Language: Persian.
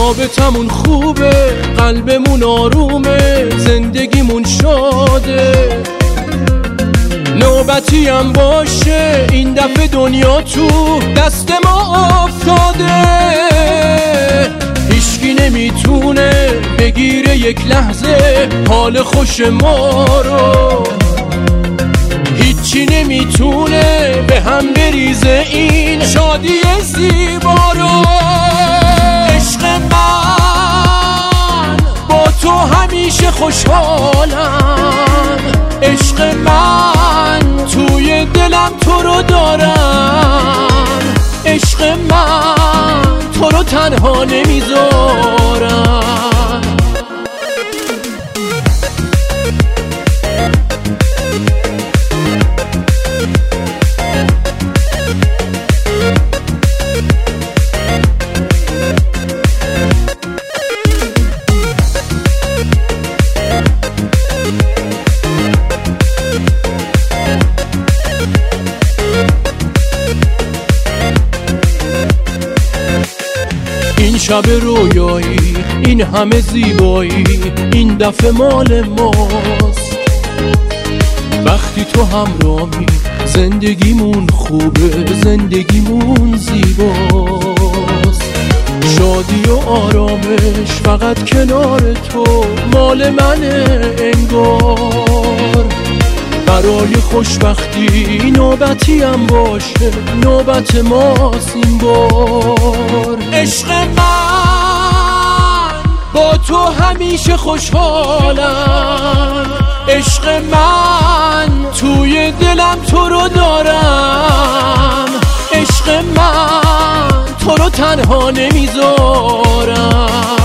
رابطمون خوبه، قلبمون آرومه، زندگیمون شاده. نوبتی هم باشه این دفعه دنیا تو دست ما افتاده. هیچکی نمیتونه بگیره یک لحظه حال خوش ما رو، هیچی نمیتونه به هم بریزه این شادی زیبا رو. عشق من با تو همیشه خوشحالم، عشق من توی دلم تو رو دارم، عشق من تو رو تنها نمیذارم. این شب رویایی، این همه زیبایی، این دفعه مال ماست. وقتی تو همراهی زندگیمون خوبه، زندگیمون زیباست. شادی و آرامش فقط کنار تو مال منه انگار. برای خوشبختی نوبتی هم باشه، نوبت ماست این بار. عشق من با تو همیشه خوشحالم، عشق من توی دلم تو رو دارم، عشق من تو رو تنها نمیذارم.